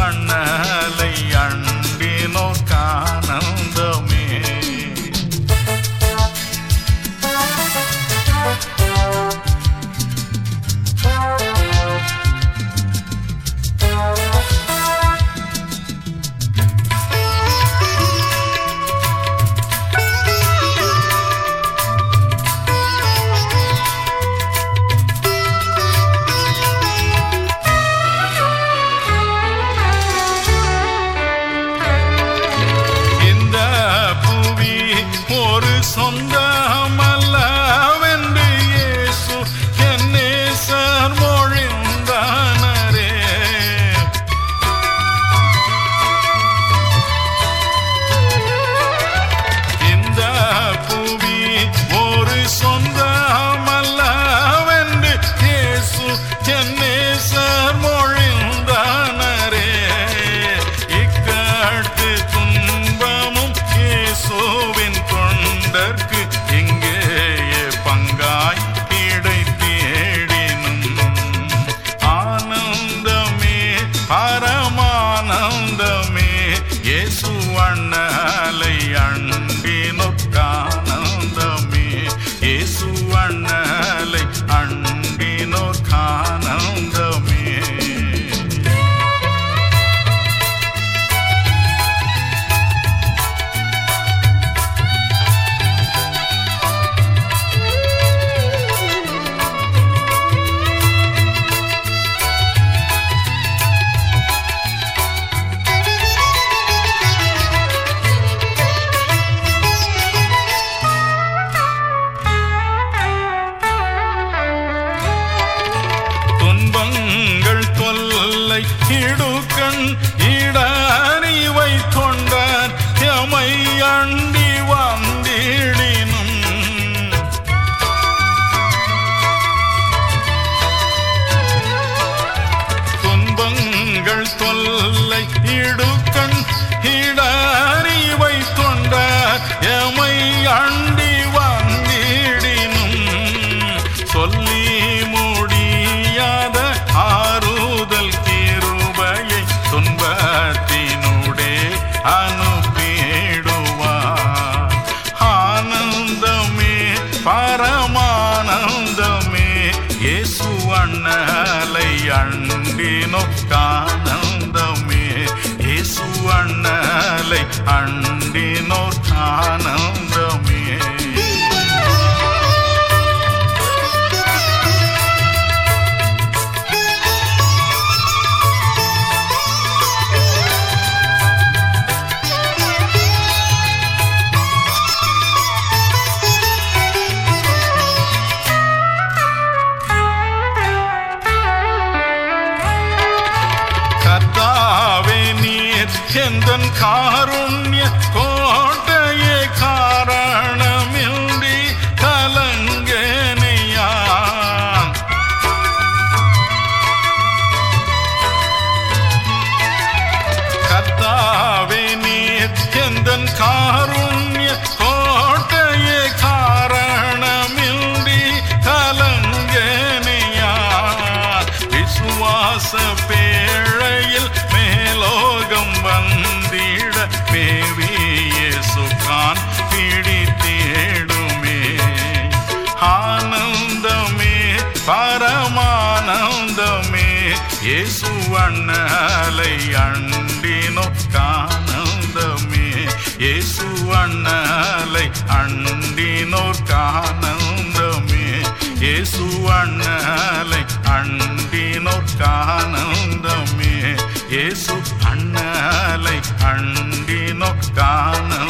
அண்ணலை அண்டினோர்க்கானந்தமே. சொந்தமல்லவென்று இயேசு என் நேசர் மொழிந்தானரே. இந்த புவி ஒரு சொந்தமல்லவென்று இயேசு என் நேசர் மொழிந்தானரே. இக்கட்டு துன்பமும் இயேசுவின் தொண்டர்க்கு எங்கேயே பங்காய் கிடைத்தேடினும் ஆனந்தமே பரமானந்தமே. இயேசு அண்ணலை அண்டினோர்க்கானந்தமே. இயேசு அண்ணலை அண்டினோர்க்கானந்தமே. தொல்லை இடுக்கண் இடறிவை தொண்டார் எமை அண்டி வந்திடினும் துன்பங்கள் தொல்லை இடுக்கண் இடறிவை தொண்டார் எமை அண்டி வந்திடினும் சொல்லி முடியாத ஆறுதல் கிருபையை துன்பத்தினூடே அனுப்பிடுவார். ஆனந்தமே பரமானந்தமே. இயேசு அண்ணலை அண்டினோர்க்கானந்தமே. இயேசு அண்ணலை அண்டினோர்க்கானந்தமே. எந்தன் காருண்ய கோட்டையே காரணமின்றி கலங்கேனையான். கர்த்தாவே நீர் எந்தன் காருண்ய கோட்டையே காரணமின்றி கலங்கேனையான். விசுவாச பேழையில் மேலோகம் வந்திட மேவியே சுகான் பிடித்தேடுமே. ஆனந்தமே பரமானந்தமே. இயேசு அண்ணலை அண்டினோர்க்கானந்தமே. இயேசு அண்ணலை அண்டினோர்க்கானந்தமே. இயேசு அண்ணலை அண்டினோர்க்கானந்தமே. இயேசு அண்ணலை அண்டினோர்க்கானந்தமே.